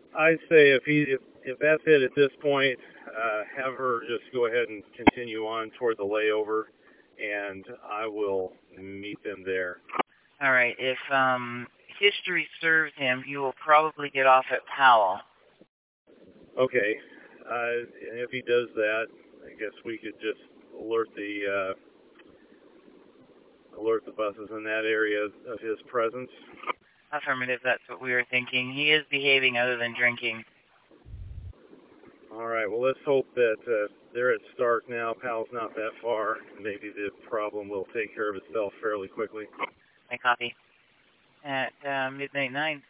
I say if that's it at this point, have her just go ahead and continue on toward the layover, and I will meet them there. All right. If history serves him, he will probably get off at Powell. Okay, and if he does that, I guess we could just alert the buses in that area of his presence. Affirmative. That's what we were thinking. He is behaving other than drinking. All right. Well, let's hope that they're at Stark now. Powell's not that far. Maybe the problem will take care of itself fairly quickly. I copy. At midnight 9,